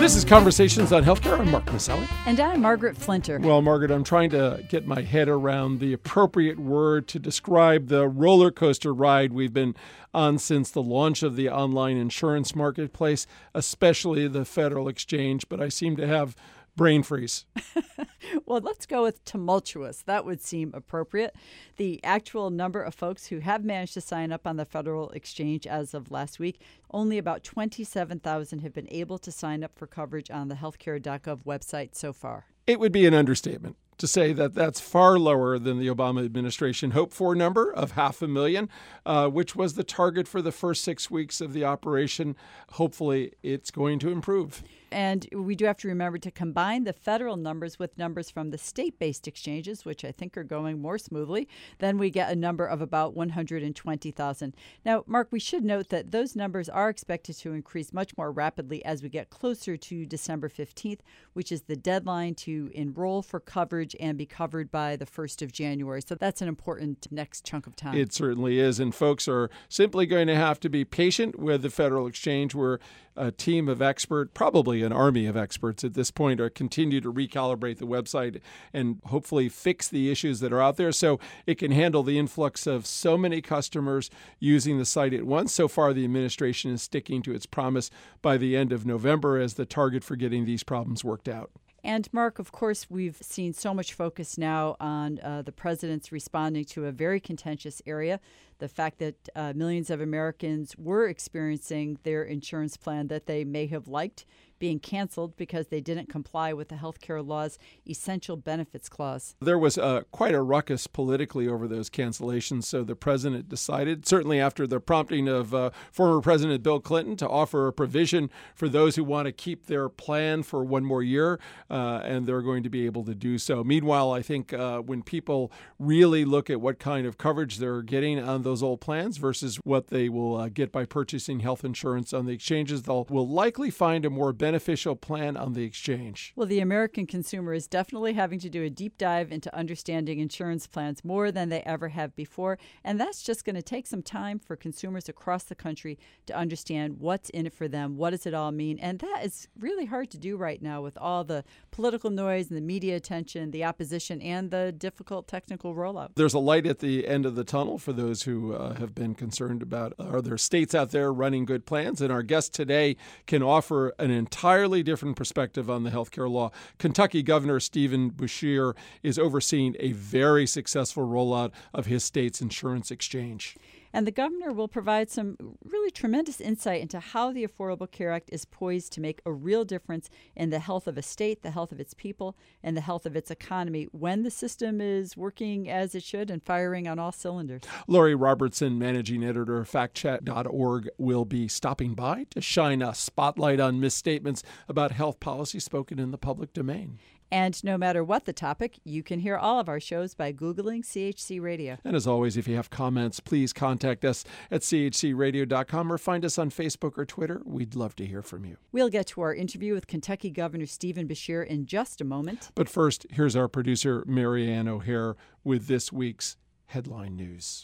This is Conversations on Healthcare. I'm Mark Maselli. And I'm Margaret Flinter. Well, Margaret, I'm trying to get my head around the appropriate word to describe the roller coaster ride we've been on since the launch of the online insurance marketplace, especially the Federal Exchange, but I seem to have brain freeze. Well, let's go with tumultuous. That would seem appropriate. The actual number of folks who have managed to sign up on the Federal Exchange as of last week, only about 27,000 have been able to sign up for coverage on the healthcare.gov website so far. It would be an understatement to say that that's far lower than the Obama administration hoped for number of 500,000, which was the target for the first 6 weeks of the operation. Hopefully, it's going to improve. And we do have to remember to combine the federal numbers with numbers from the state-based exchanges, which I think are going more smoothly. Then we get a number of about 120,000. Now, Mark, we should note that those numbers are expected to increase much more rapidly as we get closer to December 15th, which is the deadline to enroll for coverage and be covered by the 1st of January. So that's an important next chunk of time. It certainly is. And folks are simply going to have to be patient with the Federal Exchange. We're a team of experts, probably an army of experts at this point, are continue to recalibrate the website and hopefully fix the issues that are out there so it can handle the influx of so many customers using the site at once. So far, the administration is sticking to its promise by the end of November as the target for getting these problems worked out. And Mark, of course, we've seen so much focus now on the president's responding to a very contentious area. The fact that millions of Americans were experiencing their insurance plan that they may have liked being canceled because they didn't comply with the healthcare law's essential benefits clause. There was quite a ruckus politically over those cancellations, so the president decided, certainly after the prompting of former President Bill Clinton, to offer a provision for those who want to keep their plan for one more year, and they're going to be able to do so. Meanwhile, I think when people really look at what kind of coverage they're getting on those old plans versus what they will get by purchasing health insurance on the exchanges, they'll will likely find a more beneficial plan on the exchange. Well, the American consumer is definitely having to do a deep dive into understanding insurance plans more than they ever have before. And that's just going to take some time for consumers across the country to understand what's in it for them. What does it all mean? And that is really hard to do right now with all the political noise and the media attention, the opposition, and the difficult technical rollout. There's a light at the end of the tunnel for those who have been concerned about are there states out there running good plans? And our guest today can offer an entirely different perspective on the healthcare law. Kentucky Governor Stephen Beshear is overseeing a very successful rollout of his state's insurance exchange. And the governor will provide some really tremendous insight into how the Affordable Care Act is poised to make a real difference in the health of a state, the health of its people, and the health of its economy when the system is working as it should and firing on all cylinders. Lori Robertson, managing editor of factchat.org, will be stopping by to shine a spotlight on misstatements about health policy spoken in the public domain. And no matter what the topic, you can hear all of our shows by Googling CHC Radio. And as always, if you have comments, please contact us at chcradio.com or find us on Facebook or Twitter. We'd love to hear from you. We'll get to our interview with Kentucky Governor Stephen Beshear in just a moment. But first, here's our producer, Marianne O'Hare, with this week's headline news.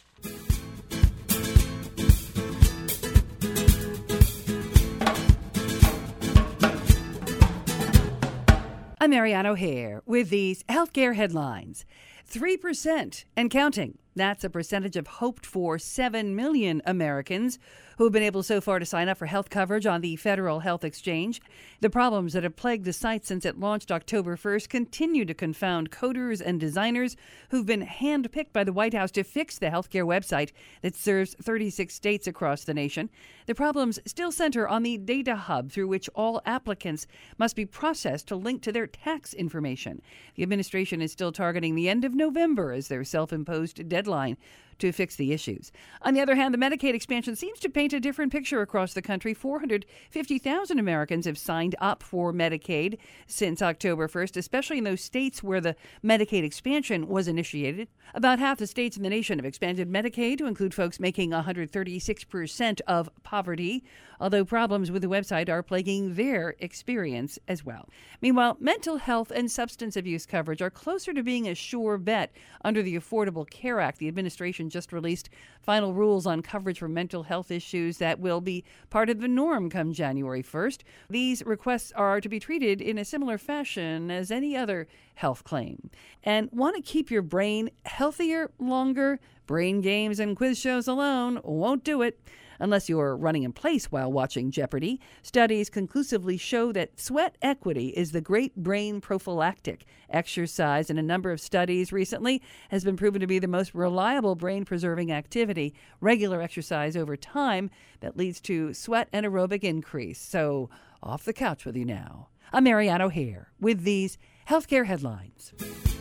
I'm Marianne O'Hare with these healthcare headlines. 3% and counting. That's a percentage of hoped for 7 million Americans who have been able so far to sign up for health coverage on the Federal Health Exchange. The problems that have plagued the site since it launched October 1st continue to confound coders and designers who've been handpicked by the White House to fix the healthcare website that serves 36 states across the nation. The problems still center on the data hub through which all applicants must be processed to link to their tax information. The administration is still targeting the end of November as their self-imposed deadline to fix the issues. On the other hand, the Medicaid expansion seems to paint a different picture across the country. 450,000 Americans have signed up for Medicaid since October 1st, especially in those states where the Medicaid expansion was initiated. About half the states in the nation have expanded Medicaid to include folks making 136% of poverty, although problems with the website are plaguing their experience as well. Meanwhile, mental health and substance abuse coverage are closer to being a sure bet under the Affordable Care Act. The administration Administration just released final rules on coverage for mental health issues that will be part of the norm come January 1st. These requests are to be treated in a similar fashion as any other health claim. And want to keep your brain healthier longer? Brain games and quiz shows alone won't do it. Unless you're running in place while watching Jeopardy! Studies conclusively show that sweat equity is the great brain prophylactic. Exercise in a number of studies recently has been proven to be the most reliable brain-preserving activity. Regular exercise over time that leads to sweat and aerobic increase. So, off the couch with you now. I'm Marianne O'Hare with these healthcare headlines.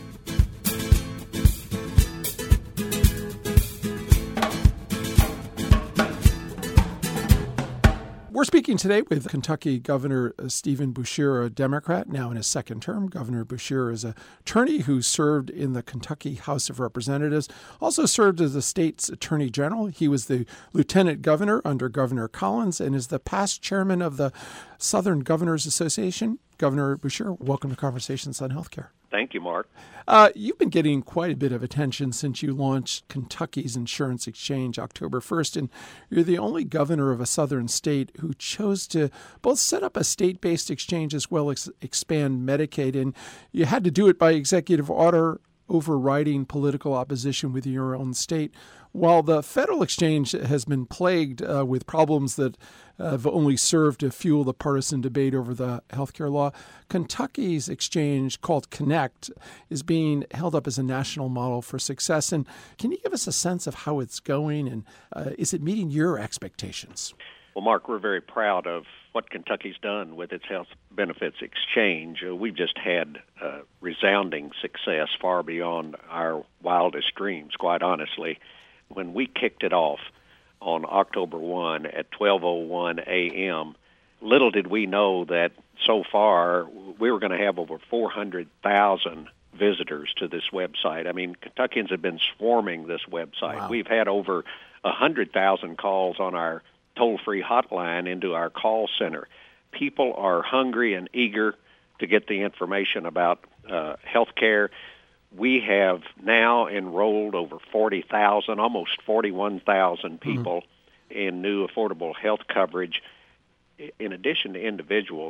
We're speaking today with Kentucky Governor Stephen Beshear, a Democrat, now in his second term. Governor Beshear is an attorney who served in the Kentucky House of Representatives, also served as the state's attorney general. He was the lieutenant governor under Governor Collins and is the past chairman of the Southern Governors Association. Governor Beshear, welcome to Conversations on Healthcare. Thank you, Mark. You've been getting quite a bit of attention since you launched Kentucky's Insurance Exchange October 1st, and you're the only governor of a southern state who chose to both set up a state-based exchange as well as expand Medicaid, and you had to do it by executive order, overriding political opposition within your own state. While the federal exchange has been plagued with problems that have only served to fuel the partisan debate over the healthcare law, Kentucky's exchange, called Connect, is being held up as a national model for success. And can you give us a sense of how it's going, and is it meeting your expectations? Well, Mark, we're very proud of what Kentucky's done with its health benefits exchange. We've just had resounding success far beyond our wildest dreams, quite honestly. When we kicked it off on October 1 at 12:01 a.m., little did we know that so far we were going to have over 400,000 visitors to this website. I mean, Kentuckians have been swarming this website. Wow. We've had over 100,000 calls on our toll-free hotline into our call center. People are hungry and eager to get the information about health care. We have now enrolled over 40,000, almost 41,000 people in new affordable health coverage. In addition to individuals,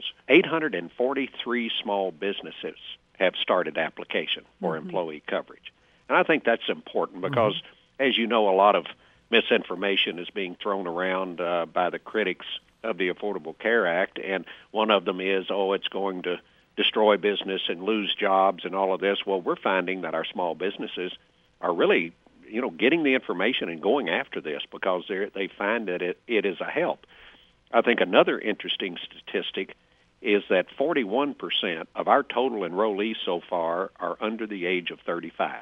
843 small businesses have started application for employee coverage. And I think that's important because, as you know, a lot of misinformation is being thrown around by the critics of the Affordable Care Act, and one of them is, it's going to destroy business and lose jobs and all of this. Well, we're finding that our small businesses are really, getting the information and going after this because they find that it is a help. I think another interesting statistic is that 41% of our total enrollees so far are under the age of 35.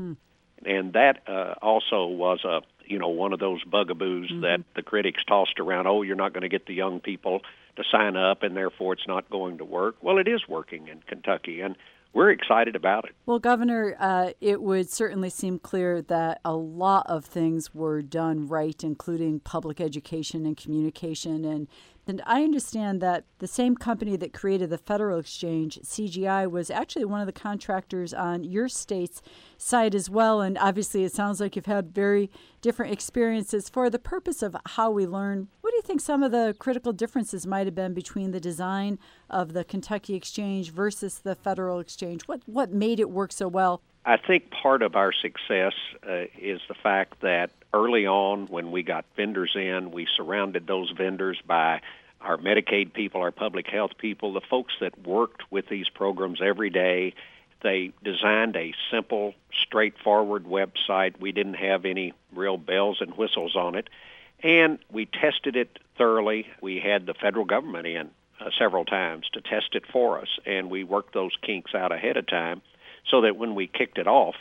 And that also was one of those bugaboos that the critics tossed around. You're not going to get the young people to sign up, and therefore it's not going to work. Well, it is working in Kentucky, and we're excited about it. Well, Governor, it would certainly seem clear that a lot of things were done right, including public education and communication. And I understand that the same company that created the federal exchange, CGI, was actually one of the contractors on your state's side as well. And obviously it sounds like you've had very different experiences. For the purpose of how we learn, what do you think some of the critical differences might have been between the design of the Kentucky exchange versus the federal exchange? What made it work so well? I think part of our success is the fact that early on when we got vendors in, we surrounded those vendors by our Medicaid people, our public health people, the folks that worked with these programs every day. They designed a simple, straightforward website. We didn't have any real bells and whistles on it. And we tested it thoroughly. We had the federal government in several times to test it for us, and we worked those kinks out ahead of time so that when we kicked it off,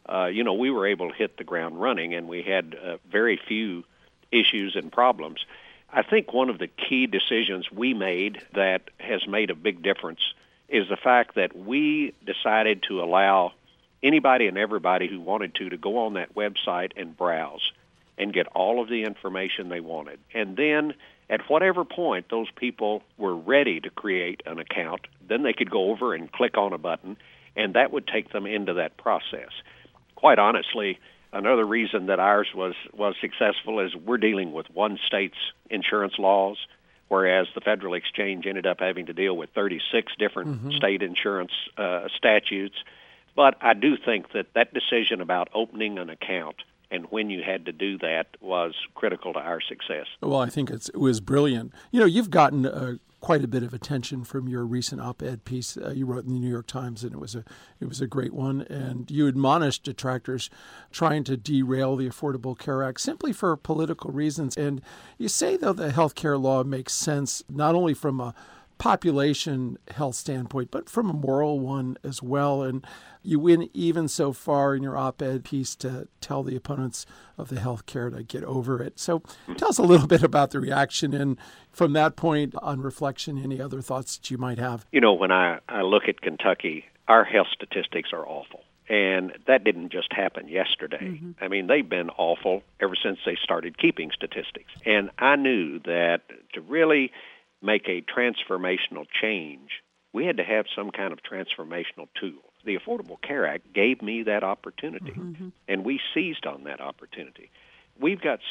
we were able to hit the ground running, and we had very few issues and problems. I think one of the key decisions we made that has made a big difference is the fact that we decided to allow anybody and everybody who wanted to go on that website and browse and get all of the information they wanted. And then at whatever point those people were ready to create an account, then they could go over and click on a button, and that would take them into that process. Quite honestly, Another reason that ours was successful is we're dealing with one state's insurance laws, whereas the federal exchange ended up having to deal with 36 different state insurance statutes. But I do think that decision about opening an account and when you had to do that was critical to our success. Well, I think it was brilliant. You know, you've gotten quite a bit of attention from your recent op-ed piece you wrote in the New York Times, and it was a great one. And you admonished detractors trying to derail the Affordable Care Act simply for political reasons. And you say, though, the health care law makes sense not only from a population health standpoint, but from a moral one as well. And you went even so far in your op-ed piece to tell the opponents of the health care to get over it. So tell us a little bit about the reaction, and from that point, on reflection, any other thoughts that you might have. You know, when I look at Kentucky, our health statistics are awful. And that didn't just happen yesterday. I mean, they've been awful ever since they started keeping statistics. And I knew that to really make a transformational change, we had to have some kind of transformational tool. The Affordable Care Act gave me that opportunity, and we seized on that opportunity. We've got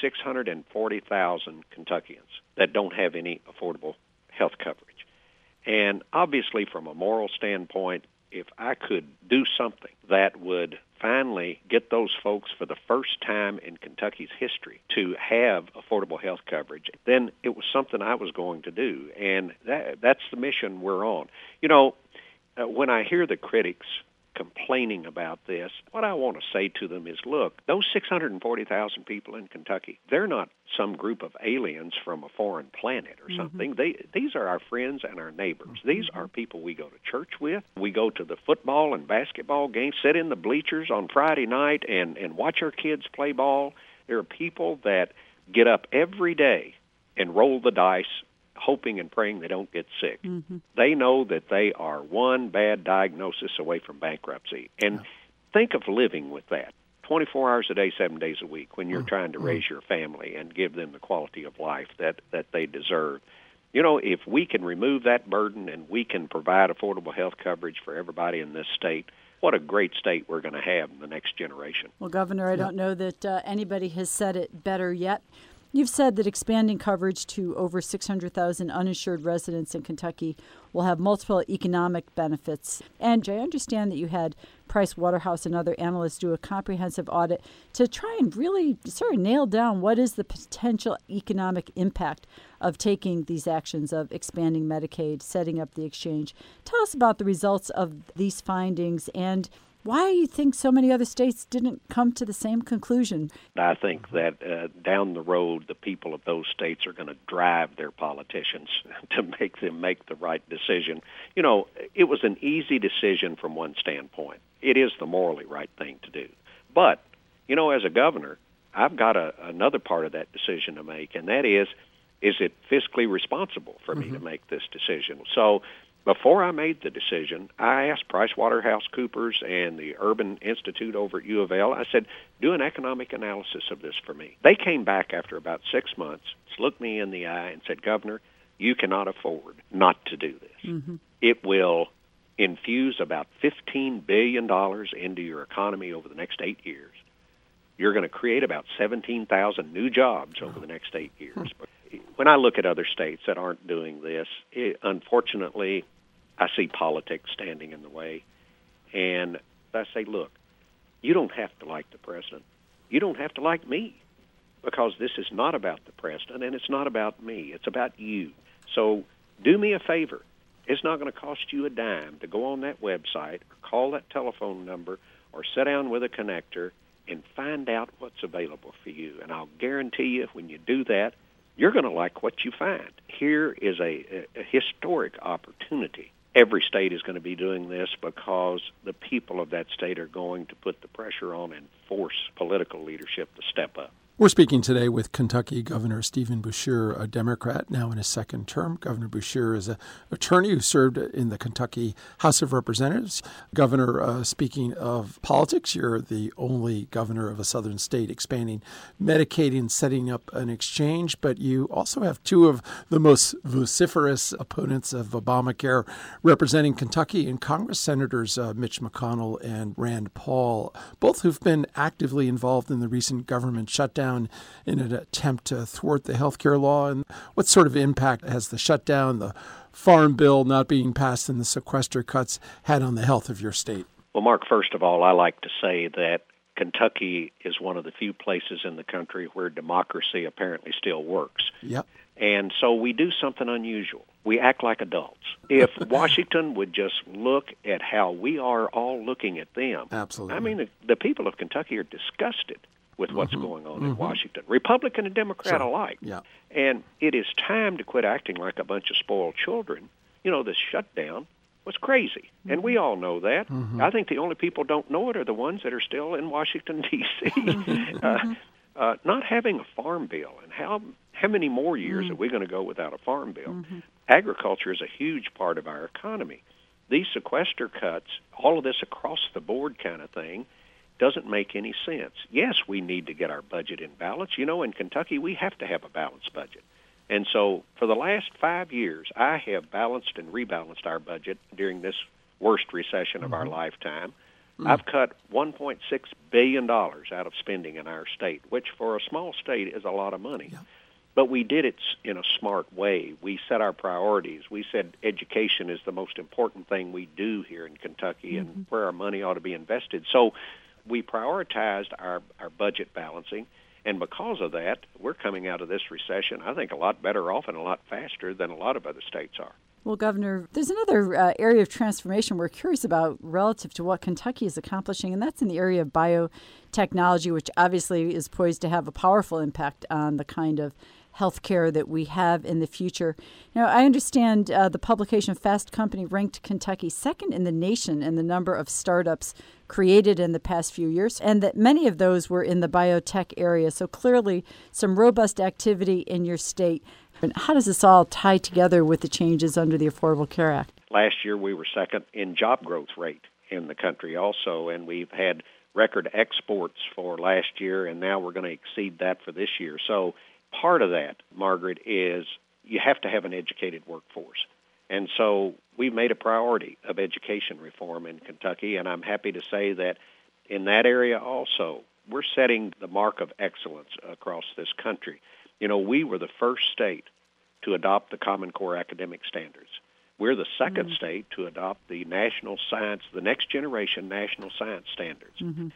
640,000 Kentuckians that don't have any affordable health coverage. And obviously, from a moral standpoint, if I could do something that would finally get those folks for the first time in Kentucky's history to have affordable health coverage, then it was something I was going to do. And that's the mission we're on. You know, when I hear the critics complaining about this, what I want to say to them is, look, those 640,000 people in Kentucky, they're not some group of aliens from a foreign planet or something. These are our friends and our neighbors. These are people we go to church with. We go to the football and basketball games, sit in the bleachers on Friday night and watch our kids play ball. There are people that get up every day and roll the dice, hoping and praying they don't get sick. They know that they are one bad diagnosis away from bankruptcy. And think of living with that 24 hours a day, 7 days a week when you're trying to raise your family and give them the quality of life that they deserve. You know, if we can remove that burden and we can provide affordable health coverage for everybody in this state, what a great state we're going to have in the next generation. Well, Governor, I don't know that anybody has said it better yet. You've said that expanding coverage to over 600,000 uninsured residents in Kentucky will have multiple economic benefits. And I understand that you had Price Waterhouse and other analysts do a comprehensive audit to try and really sort of nail down what is the potential economic impact of taking these actions of expanding Medicaid, setting up the exchange. Tell us about the results of these findings and why you think so many other states didn't come to the same conclusion. I think that down the road, the people of those states are going to drive their politicians to make them make the right decision. You know, it was an easy decision from one standpoint. It is the morally right thing to do. But, you know, as a governor, I've got another part of that decision to make, and that is it fiscally responsible for me to make this decision? So before I made the decision, I asked PricewaterhouseCoopers and the Urban Institute over at U of L, I said, do an economic analysis of this for me. They came back after about 6 months, looked me in the eye, and said, Governor, you cannot afford not to do this. It will infuse about $15 billion into your economy over the next 8 years. You're going to create about 17,000 new jobs over the next 8 years. But when I look at other states that aren't doing this, unfortunately, I see politics standing in the way. And I say, look, you don't have to like the president. You don't have to like me, because this is not about the president and it's not about me. It's about you. So do me a favor. It's not going to cost you a dime to go on that website or call that telephone number or sit down with a connector and find out what's available for you. And I'll guarantee you, when you do that, you're going to like what you find. Here is a historic opportunity. Every state is going to be doing this because the people of that state are going to put the pressure on and force political leadership to step up. We're speaking today with Kentucky Governor Stephen Beshear, a Democrat now in his second term. Governor Beshear is an attorney who served in the Kentucky House of Representatives. Governor, speaking of politics, you're the only governor of a southern state expanding Medicaid and setting up an exchange, but you also have two of the most vociferous opponents of Obamacare representing Kentucky in Congress, Senators Mitch McConnell and Rand Paul, both who've been actively involved in the recent government shutdown in an attempt to thwart the health care law. And what sort of impact has the shutdown, the farm bill not being passed, and the sequester cuts had on the health of your state? Well, Mark, first of all, I like to say that Kentucky is one of the few places in the country where democracy apparently still works. Yep. And so we do something unusual. We act like adults. If Washington would just look at how we are all looking at them. Absolutely. I mean, the people of Kentucky are disgusted with what's going on in Washington, Republican and Democrat alike. Yeah. And it is time to quit acting like a bunch of spoiled children. You know, this shutdown was crazy, and we all know that. I think the only people don't know it are the ones that are still in Washington, D.C. Not having a farm bill, and how many more years are we going to go without a farm bill? Agriculture is a huge part of our economy. These sequester cuts, all of this across the board kind of thing, doesn't make any sense. Yes, we need to get our budget in balance. You know, in Kentucky, we have to have a balanced budget. And so for the last 5 years, I have balanced and rebalanced our budget during this worst recession of our lifetime. I've cut $1.6 billion out of spending in our state, which for a small state is a lot of money. Yeah. But we did it in a smart way. We set our priorities. We said education is the most important thing we do here in Kentucky and where our money ought to be invested. So we prioritized our budget balancing, and because of that, we're coming out of this recession, I think, a lot better off and a lot faster than a lot of other states are. Well, Governor, there's another area of transformation we're curious about relative to what Kentucky is accomplishing, and that's in the area of biotechnology, which obviously is poised to have a powerful impact on the kind of healthcare that we have in the future. Now, I understand the publication Fast Company ranked Kentucky second in the nation in the number of startups created in the past few years, and that many of those were in the biotech area. So clearly some robust activity in your state. And how does this all tie together with the changes under the Affordable Care Act? Last year we were second in job growth rate in the country also, and we've had record exports for last year, and now we're going to exceed that for this year. So part of that, Margaret, is you have to have an educated workforce. And so we've made a priority of education reform in Kentucky, and I'm happy to say that in that area also, we're setting the mark of excellence across this country. You know, we were the first state to adopt the Common Core academic standards. We're the second state to adopt the national science, the next generation national science standards.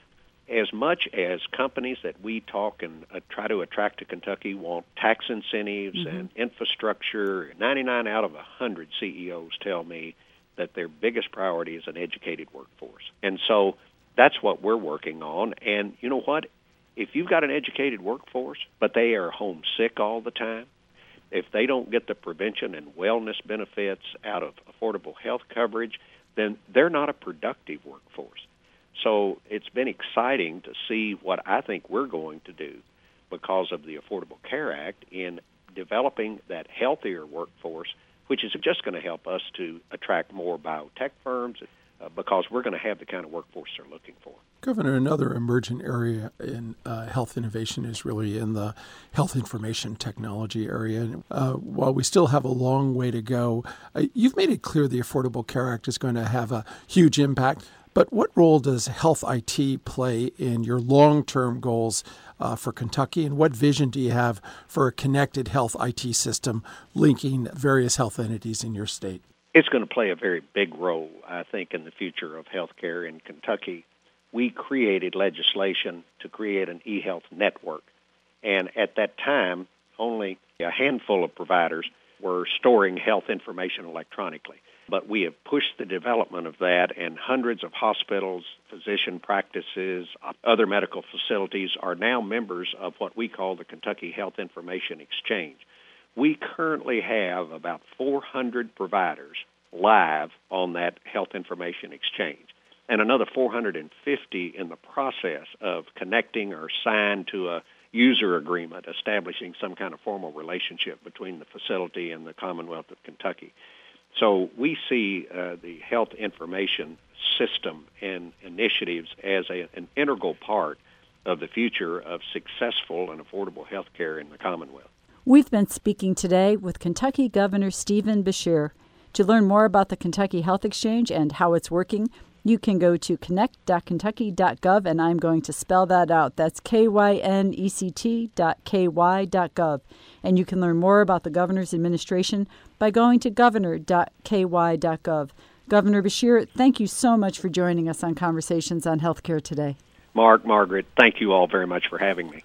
As much as companies that we talk and try to attract to Kentucky want tax incentives and infrastructure, 99 out of 100 CEOs tell me that their biggest priority is an educated workforce. And so that's what we're working on. And you know what? If you've got an educated workforce, but they are homesick all the time, if they don't get the prevention and wellness benefits out of affordable health coverage, then they're not a productive workforce. So it's been exciting to see what I think we're going to do because of the Affordable Care Act in developing that healthier workforce, which is just going to help us to attract more biotech firms because we're going to have the kind of workforce they're looking for. Governor, another emergent area in health innovation is really in the health information technology area. And, while we still have a long way to go, you've made it clear the Affordable Care Act is going to have a huge impact. But what role does health IT play in your long-term goals for Kentucky, and what vision do you have for a connected health IT system linking various health entities in your state? It's going to play a very big role, I think, in the future of healthcare in Kentucky. We created legislation to create an e-health network, and at that time, only a handful of providers were storing health information electronically. But we have pushed the development of that, and hundreds of hospitals, physician practices, other medical facilities are now members of what we call the Kentucky Health Information Exchange. We currently have about 400 providers live on that health information exchange, and another 450 in the process of connecting or signed to a user agreement establishing some kind of formal relationship between the facility and the Commonwealth of Kentucky. So we see the health information system and initiatives as an integral part of the future of successful and affordable health care in the Commonwealth. We've been speaking today with Kentucky Governor Stephen Beshear. To learn more about the Kentucky Health Exchange and how it's working, you can go to connect.kentucky.gov, and I'm going to spell that out. That's kynect.ky.gov. And you can learn more about the governor's administration by going to governor.ky.gov. Governor Beshear, thank you so much for joining us on Conversations on Healthcare today. Mark, Margaret, thank you all very much for having me.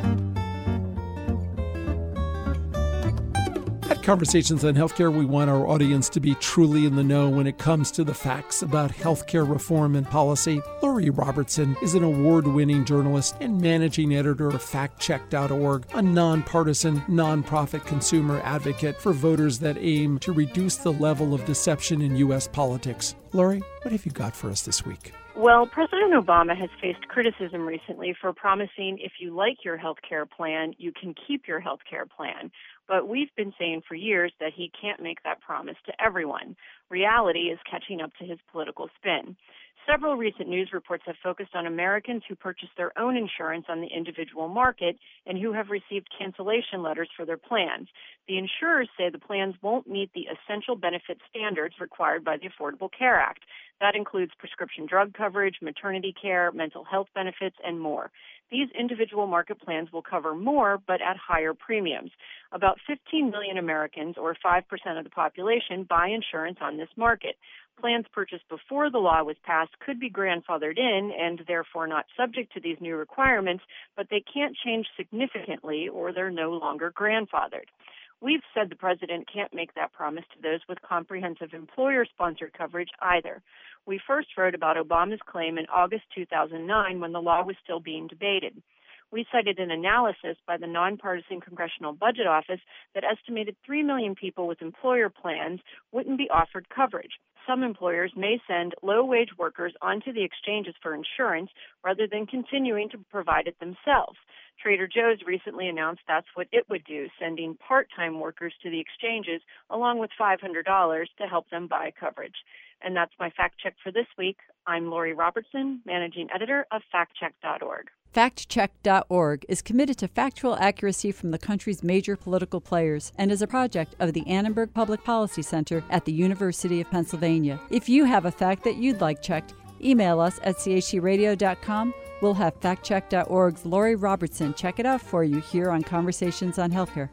At Conversations on Healthcare, we want our audience to be truly in the know when it comes to the facts about healthcare reform and policy. Lori Robertson is an award-winning journalist and managing editor of FactCheck.org, a nonpartisan, nonprofit consumer advocate for voters that aim to reduce the level of deception in U.S. politics. Lori, what have you got for us this week? Well, President Obama has faced criticism recently for promising if you like your health care plan, you can keep your health care plan. But we've been saying for years that he can't make that promise to everyone. Reality is catching up to his political spin. Several recent news reports have focused on Americans who purchase their own insurance on the individual market and who have received cancellation letters for their plans. The insurers say the plans won't meet the essential benefit standards required by the Affordable Care Act. That includes prescription drug coverage, maternity care, mental health benefits, and more. These individual market plans will cover more, but at higher premiums. About 15 million Americans, or 5% of the population, buy insurance on this market. Plans purchased before the law was passed could be grandfathered in and therefore not subject to these new requirements, but they can't change significantly or they're no longer grandfathered. We've said the president can't make that promise to those with comprehensive employer-sponsored coverage either. We first wrote about Obama's claim in August 2009 when the law was still being debated. We cited an analysis by the Nonpartisan Congressional Budget Office that estimated 3 million people with employer plans wouldn't be offered coverage. Some employers may send low-wage workers onto the exchanges for insurance rather than continuing to provide it themselves. Trader Joe's recently announced that's what it would do, sending part-time workers to the exchanges along with $500 to help them buy coverage. And that's my fact check for this week. I'm Lori Robertson, managing editor of FactCheck.org. FactCheck.org is committed to factual accuracy from the country's major political players and is a project of the Annenberg Public Policy Center at the University of Pennsylvania. If you have a fact that you'd like checked, email us at chcradio.com. We'll have FactCheck.org's Lori Robertson check it out for you here on Conversations on Healthcare.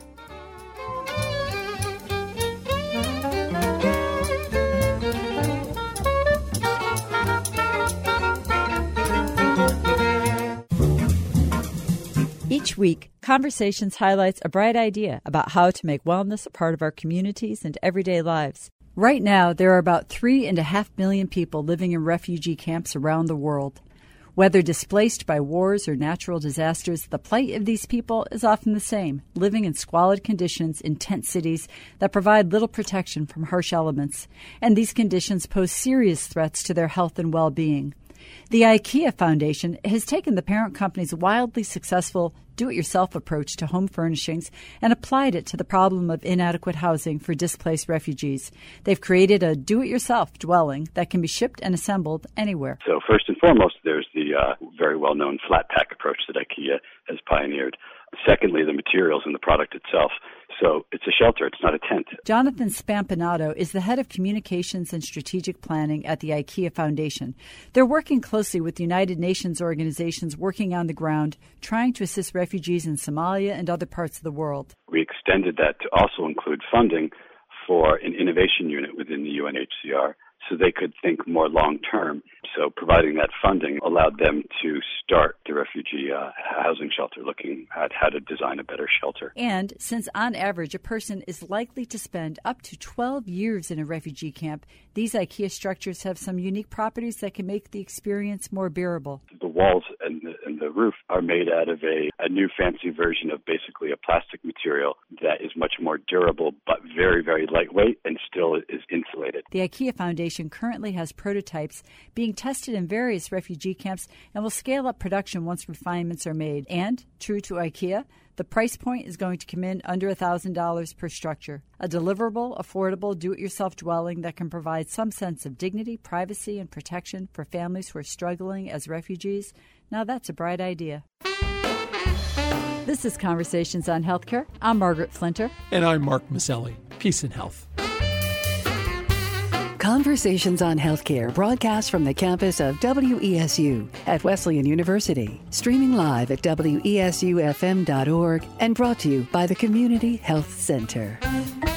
Each week, Conversations highlights a bright idea about how to make wellness a part of our communities and everyday lives. Right now, there are about 3.5 million people living in refugee camps around the world. Whether displaced by wars or natural disasters, the plight of these people is often the same, living in squalid conditions in tent cities that provide little protection from harsh elements. And these conditions pose serious threats to their health and well-being. The IKEA Foundation has taken the parent company's wildly successful do-it-yourself approach to home furnishings and applied it to the problem of inadequate housing for displaced refugees. They've created a do-it-yourself dwelling that can be shipped and assembled anywhere. So first and foremost, there's the very well-known flat pack approach that IKEA has pioneered. Secondly, the materials and the product itself. So it's a shelter. It's not a tent. Jonathan Spampinato is the head of communications and strategic planning at the IKEA Foundation. They're working closely with United Nations organizations working on the ground, trying to assist refugees in Somalia and other parts of the world. We extended that to also include funding for an innovation unit within the UNHCR so they could think more long-term. So providing that funding allowed them to start the refugee housing shelter, looking at how to design a better shelter. And since on average a person is likely to spend up to 12 years in a refugee camp, these IKEA structures have some unique properties that can make the experience more bearable. The walls and the roof are made out of a new fancy version of basically a plastic material that is much more durable but very, very lightweight and still is insulated. The IKEA Foundation Foundation currently has prototypes being tested in various refugee camps and will scale up production once refinements are made. And, true to IKEA, the price point is going to come in under $1,000 per structure. A deliverable, affordable, do-it-yourself dwelling that can provide some sense of dignity, privacy, and protection for families who are struggling as refugees. Now that's a bright idea. This is Conversations on Healthcare. I'm Margaret Flinter. And I'm Mark Maselli. Peace and health. Conversations on Healthcare broadcast from the campus of WESU at Wesleyan University. Streaming live at WESUFM.org and brought to you by the Community Health Center.